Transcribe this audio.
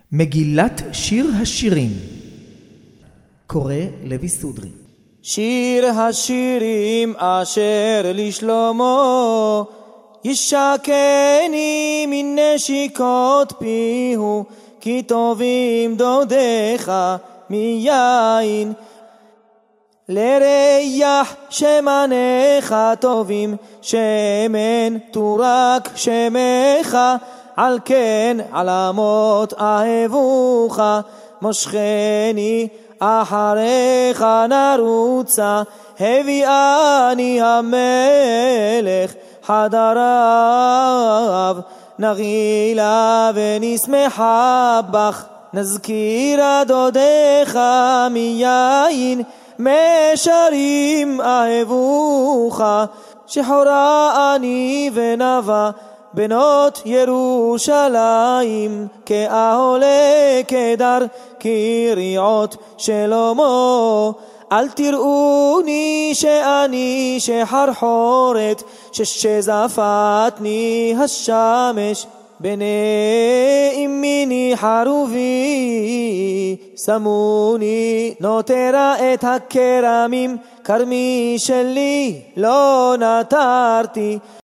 מגילת שיר השירים. קורא לוי סודרי. שיר השירים אשר לשלמה, ישקני מנשיקות פיהו, כי טובים דודיך מיין. לריח שמניך טובים, שמן תורק שמך, על כן עלמות אהבוך. מושכני אחריך נרוצה, הביאני המלך חדריו. נגילה ונשמחה בך, נזכירה דודיך מיין. משרים אהבוך, שחורה אני ונבה, בנות ירושלים. כאהלה קדר קריעות שלמה. אל תראוני שאני שחרחורת, שזפתני השמש. בני אמי חרובי, שמוני נותרה את הכרמים, כרמי שלי לא נטרתי.